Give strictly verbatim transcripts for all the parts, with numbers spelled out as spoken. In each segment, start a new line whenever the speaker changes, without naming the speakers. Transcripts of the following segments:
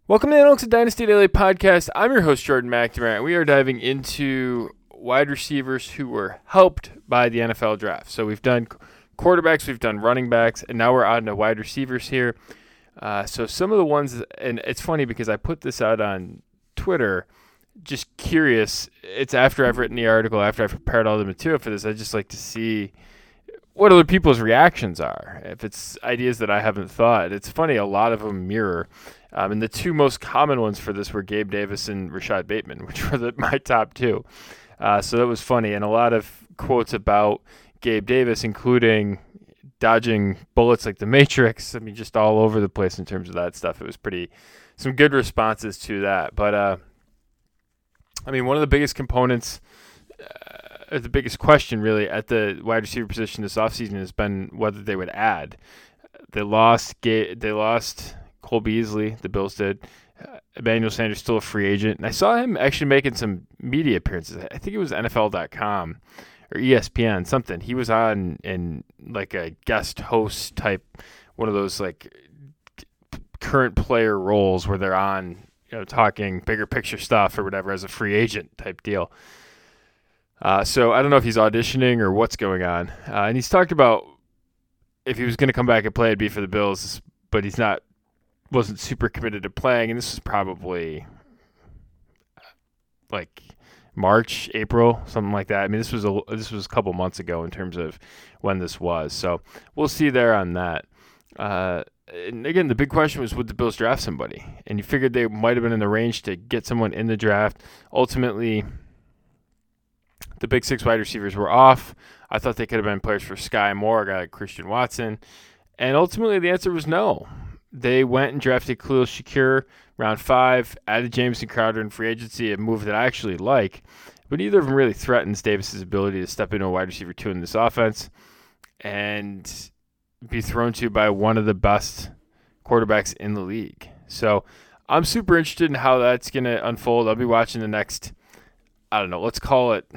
Welcome to the Analytics of Dynasty Daily Podcast. I'm your host, Jordan McNamara, and we are diving into wide receivers who were helped by the N F L draft. So we've done quarterbacks, we've done running backs, and now we're on to wide receivers here. Uh, so some of the ones, and it's funny because I put this out on Twitter, just curious. It's after I've written the article, after I've prepared all the material for this, I just like to see what other people's reactions are. If it's ideas that I haven't thought. It's funny, a lot of them mirror. Um, and the two most common ones for this were Gabe Davis and Rashad Bateman, which were the, my top two. Uh, so that was funny. And a lot of quotes about Gabe Davis, including dodging bullets like the Matrix. I mean, just all over the place in terms of that stuff. It was pretty, some good responses to that. But, uh, I mean, one of the biggest components, uh, the biggest question really at the wide receiver position this offseason has been whether they would add. They lost, they lost Cole Beasley, the Bills did. Uh, Emmanuel Sanders still a free agent. And I saw him actually making some media appearances. I think it was N F L dot com or E S P N, something. He was on in like a guest host type, one of those like current player roles where they're on, you know, talking bigger picture stuff or whatever as a free agent type deal. Uh, so I don't know if he's auditioning or what's going on. Uh, and he's talked about if he was going to come back and play, it'd be for the Bills, but he's not, wasn't super committed to playing. And this is probably like March, April, something like that. I mean, this was a, this was a couple months ago in terms of when this was. So we'll see there on that. Uh, and again, the big question was, would the Bills draft somebody? And you figured they might have been in the range to get someone in the draft. Ultimately, the big six wide receivers were off. I thought they could have been players for Sky Moore, a guy like Christian Watson. And ultimately, the answer was no. They went and drafted Khalil Shakir round five, added Jamison Crowder in free agency, a move that I actually like. But neither of them really threatens Davis's ability to step into a wide receiver two in this offense and be thrown to by one of the best quarterbacks in the league. So I'm super interested in how that's going to unfold. I'll be watching the next, I don't know, let's call it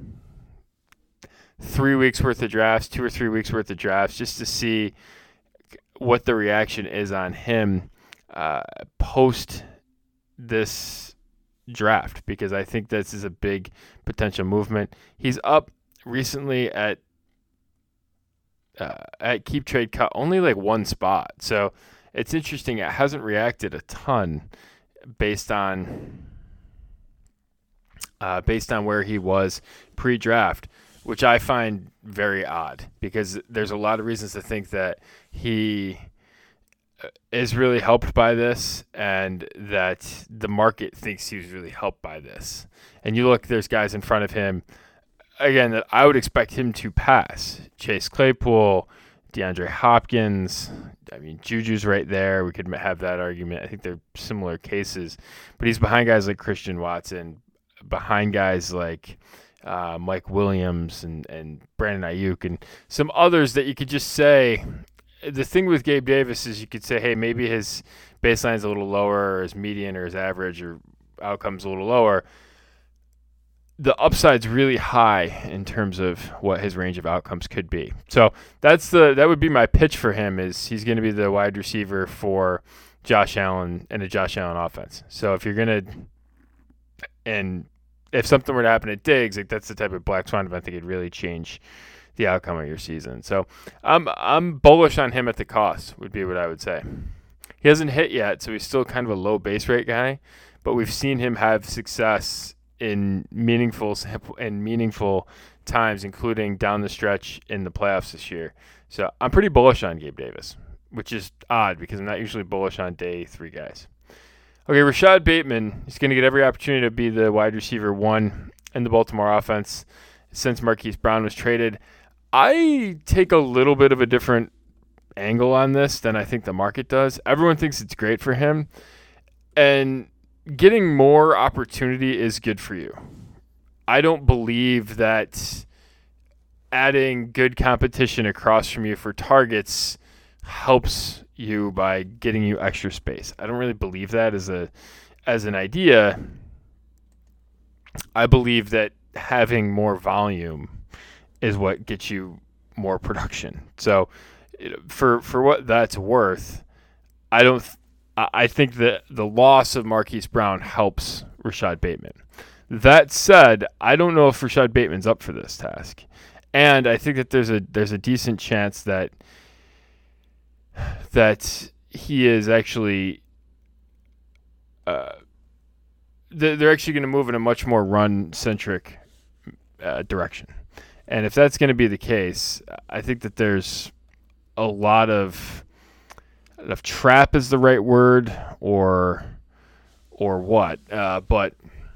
three weeks worth of drafts, two or three weeks worth of drafts, just to see what the reaction is on him uh, post this draft, because I think this is a big potential movement. He's up recently at uh, at Keep Trade Cut only like one spot, so it's interesting. It hasn't reacted a ton based on uh, based on where he was pre-draft, which I find very odd because there's a lot of reasons to think that he is really helped by this and that the market thinks he was really helped by this. And you look, there's guys in front of him, again, that I would expect him to pass. Chase Claypool, DeAndre Hopkins. I mean, Juju's right there. We could have that argument. I think they're similar cases. But he's behind guys like Christian Watson, behind guys like Uh, Mike Williams and, and Brandon Ayuk and some others that you could just say. The thing with Gabe Davis is you could say, hey, maybe his baseline's a little lower or his median or his average or outcome's a little lower. The upside's really high in terms of what his range of outcomes could be. So that's the that would be my pitch for him, is he's going to be the wide receiver for Josh Allen and a Josh Allen offense. So if you're going to – and – if something were to happen at Diggs, like that's the type of black swan event that could really change the outcome of your season. So I'm I'm bullish on him at the cost, would be what I would say. He hasn't hit yet, so he's still kind of a low base rate guy, but we've seen him have success in meaningful in meaningful times, including down the stretch in the playoffs this year. So I'm pretty bullish on Gabe Davis, which is odd because I'm not usually bullish on day three guys. Okay, Rashad Bateman is going to get every opportunity to be the wide receiver one in the Baltimore offense since Marquise Brown was traded. I take a little bit of a different angle on this than I think the market does. Everyone thinks it's great for him, and getting more opportunity is good for you. I don't believe that adding good competition across from you for targets helps you by getting you extra space. I don't really believe that as a as an idea. I believe that having more volume is what gets you more production. So for for what that's worth, I don't I, I think that the loss of Marquise Brown helps Rashad Bateman. That said, I don't know if Rashad Bateman's up for this task. And I think that there's a there's a decent chance that that he is actually uh, they're actually going to move in a much more run-centric uh, direction. And if that's going to be the case, I think that there's a lot of, of trap is the right word, or or what, uh, but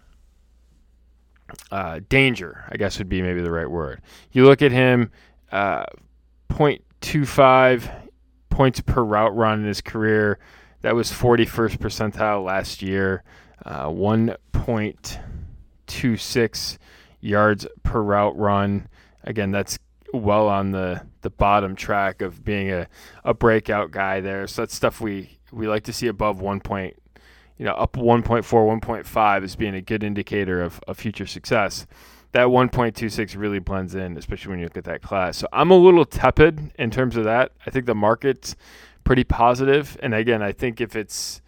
uh, danger, I guess, would be maybe the right word. You look at him, uh, point two five points per route run in his career. That was forty-first percentile last year. Uh, one point two six yards per route run. Again, that's well on the, the bottom track of being a, a breakout guy there. So that's stuff we, we like to see above one point, you know, up one point four, one point five as being a good indicator of, of future success. That one point two six really blends in, especially when you look at that class. So I'm a little tepid in terms of that. I think the market's pretty positive. And again, I think if it's,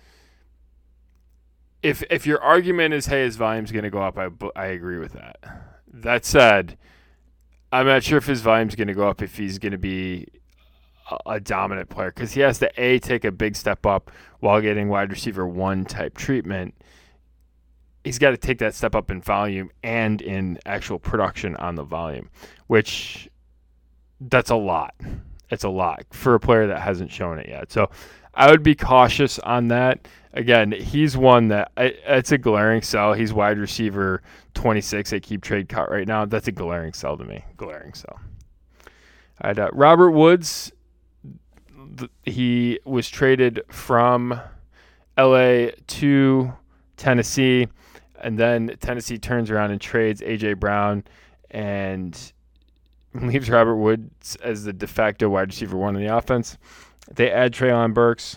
if if your argument is, hey, his volume's going to go up, I, I agree with that. That said, I'm not sure if his volume's going to go up if he's going to be a, a dominant player, because he has to, A, take a big step up while getting wide receiver one type treatment. He's got to take that step up in volume and in actual production on the volume, which that's a lot. It's a lot for a player that hasn't shown it yet. So I would be cautious on that. Again, he's one that I, it's a glaring sell. He's wide receiver twenty-six at Keep Trade Cut right now. That's a glaring sell to me. Glaring sell. All right, uh, Robert Woods, th- he was traded from L A to Tennessee, and then Tennessee turns around and trades A J Brown and leaves Robert Woods as the de facto wide receiver one in the offense. They add Treylon Burks,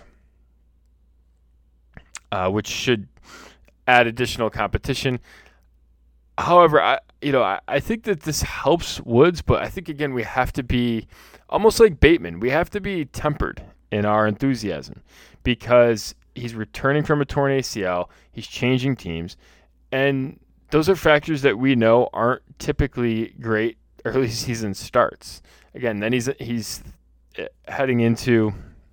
uh, which should add additional competition. However, I you know I, I think that this helps Woods, but I think again we have to be almost like Bateman. We have to be tempered in our enthusiasm because he's returning from a torn A C L. He's changing teams, and those are factors that we know aren't typically great early season starts. Again, then he's he's heading into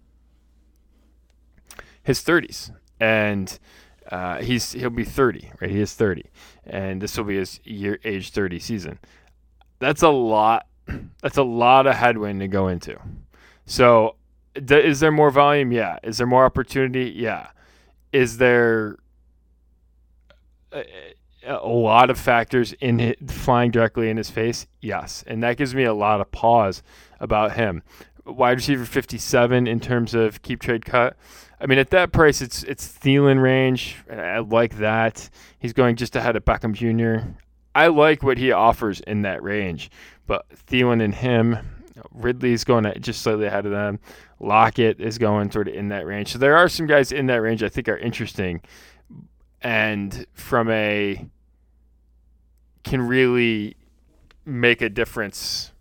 his thirties, and uh, he's he'll be thirty, right? He is thirty, and this will be his year age thirty season. That's a lot. That's a lot of headwind to go into. So, th- is there more volume? Yeah. Is there more opportunity? Yeah. Is there a, a lot of factors in it flying directly in his face? Yes, and that gives me a lot of pause about him. Wide receiver fifty-seven in terms of Keep Trade Cut. I mean, at that price, it's it's Thielen range. I like that. He's going just ahead of Beckham Junior I like what he offers in that range, but Thielen and him, Ridley's going just slightly ahead of them. Lockett is going sort of in that range. So there are some guys in that range I think are interesting, and from a can really make a difference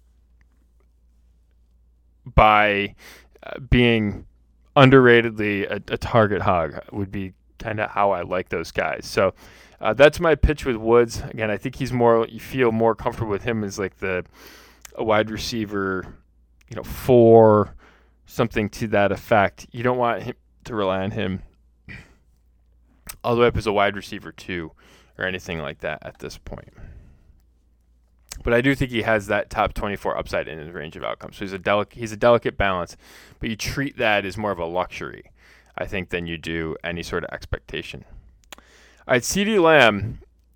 by uh, being underratedly a, a target hog would be kind of how I like those guys. So uh, that's my pitch with Woods. Again, I think he's more, you feel more comfortable with him as like the a wide receiver, you know, four, something to that effect. You don't want him to rely on him all the way up as a wide receiver two or anything like that at this point. But I do think he has that top twenty-four upside in his range of outcomes. So he's a delic- he's a delicate balance, but you treat that as more of a luxury, I think, than you do any sort of expectation. All right, CeeDee Lamb,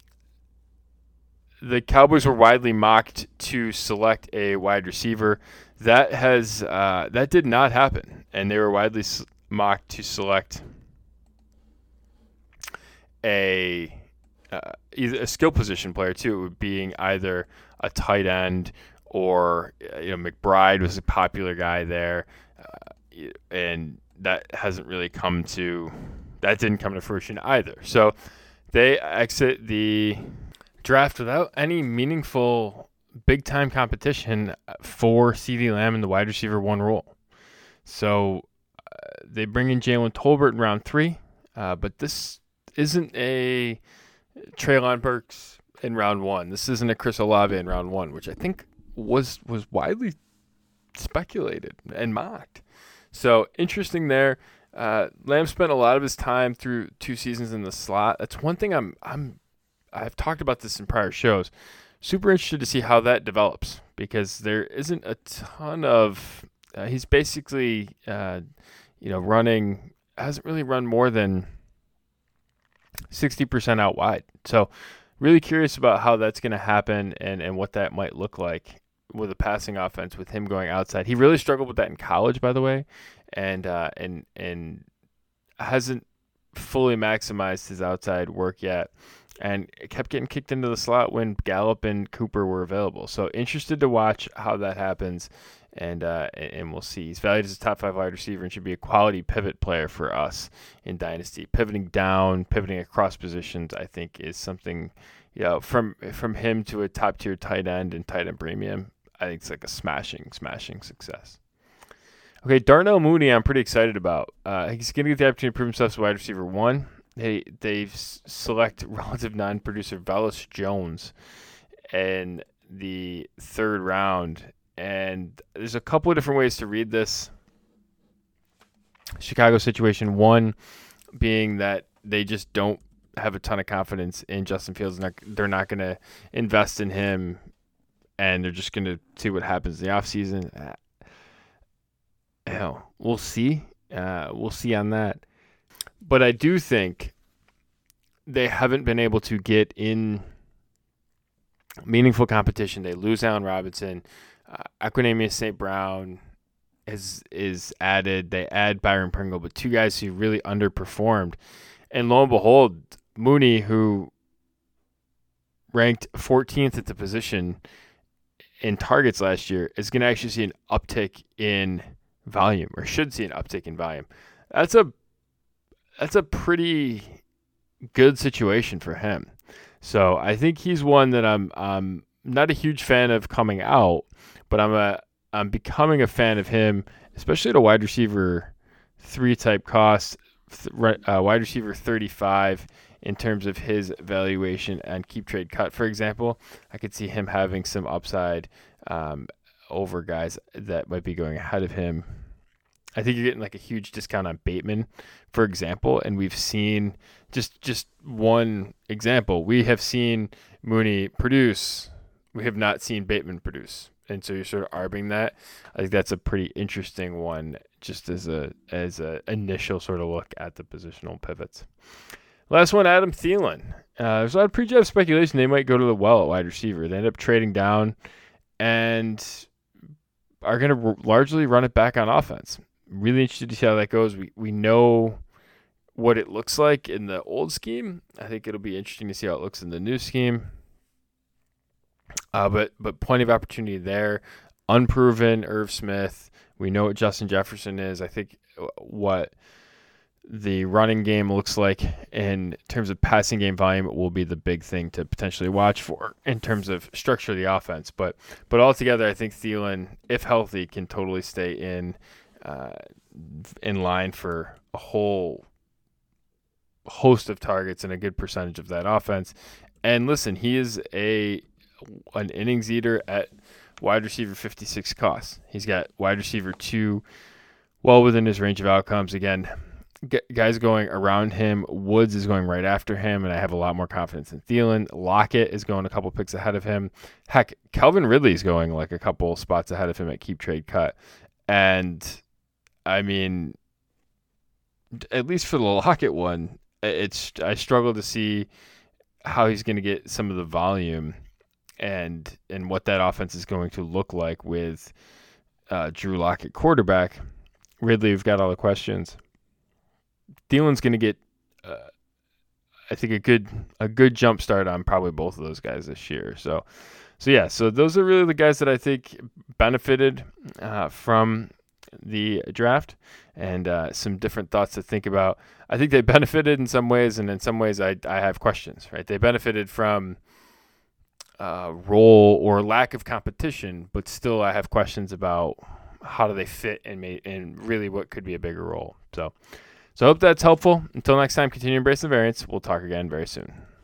the Cowboys were widely mocked to select a wide receiver. That has uh, that did not happen, and they were widely s- mocked to select a uh, either a skill position player too, being either a tight end or you know McBride was a popular guy there, uh, and that hasn't really come to that didn't come to fruition either. So they exit the draft without any meaningful big time competition for CeeDee Lamb in the wide receiver one role. So uh, they bring in Jalen Tolbert in round three, uh, but this isn't a Treylon Burks in round one. This isn't a Chris Olave in round one, which I think was was widely speculated and mocked. So interesting there. Uh, Lamb spent a lot of his time through two seasons in the slot. That's one thing I'm I'm I've talked about this in prior shows. Super interested to see how that develops because there isn't a ton of. Uh, he's basically uh, you know running hasn't really run more than sixty percent out wide. So really curious about how that's going to happen and and what that might look like with a passing offense with him going outside. He really struggled with that in college, by the way, and uh, and and hasn't fully maximized his outside work yet, and it kept getting kicked into the slot when Gallup and Cooper were available. So interested to watch how that happens, and uh, and we'll see. He's valued as a top five wide receiver and should be a quality pivot player for us in Dynasty. Pivoting down, pivoting across positions, I think is something, you know, from from him to a top tier tight end and tight end premium. I think it's like a smashing, smashing success. Okay, Darnell Mooney, I'm pretty excited about. Uh, he's going to get the opportunity to prove himself as wide receiver one. They they select relative non-producer Velus Jones in the third round, and there's a couple of different ways to read this Chicago situation. One being that they just don't have a ton of confidence in Justin Fields. They're not going to invest in him, and they're just going to see what happens in the offseason. Uh, hell, we'll see. Uh, we'll see on that. But I do think they haven't been able to get in meaningful competition. They lose Allen Robinson. Uh, Equanimeous Saint Brown is is added. They add Byron Pringle, but two guys who really underperformed. And lo and behold, Mooney, who ranked fourteenth at the position in targets last year, is going to actually see an uptick in volume, or should see an uptick in volume. That's a that's a pretty good situation for him. So I think he's one that I'm I'm not a huge fan of coming out, but I'm a I'm becoming a fan of him, especially at a wide receiver three type cost, uh, wide receiver thirty-five in terms of his valuation and keep trade cut, for example. I could see him having some upside um, over guys that might be going ahead of him. I think you're getting like a huge discount on Bateman, for example, and we've seen just just one example. We have seen Mooney produce. We have not seen Bateman produce, and so you're sort of arbing that. I think that's a pretty interesting one, just as a as a initial sort of look at the positional pivots. Last one, Adam Thielen. Uh, there's a lot of pre-draft speculation they might go to the well at wide receiver. They end up trading down and are going to r- largely run it back on offense. Really interested to see how that goes. We we know what it looks like in the old scheme. I think it'll be interesting to see how it looks in the new scheme. Uh, but but plenty of opportunity there. Unproven Irv Smith. We know what Justin Jefferson is. I think what the running game looks like in terms of passing game volume will be the big thing to potentially watch for in terms of structure of the offense. But but altogether, I think Thielen, if healthy, can totally stay in uh, in line for a whole host of targets and a good percentage of that offense. And listen, he is a an innings eater at wide receiver fifty-six costs. He's got wide receiver two well within his range of outcomes. Again, guys going around him. Woods is going right after him, and I have a lot more confidence in Thielen. Lockett is going a couple picks ahead of him. Heck, Calvin Ridley is going like a couple spots ahead of him at keep trade cut. And, I mean, at least for the Lockett one, it's I struggle to see how he's going to get some of the volume and and what that offense is going to look like with uh, Drew Lockett quarterback. Ridley, we've got all the questions. Thielen's going to get, uh, I think, a good a good jump start on probably both of those guys this year. So, so yeah, so those are really the guys that I think benefited uh, from the draft, and uh, some different thoughts to think about. I think they benefited in some ways, and in some ways I I have questions. Right, they benefited from uh, role or lack of competition, but still I have questions about how do they fit in, ma- in really what could be a bigger role. So, so I hope that's helpful. Until next time, continue embracing the variance. We'll talk again very soon.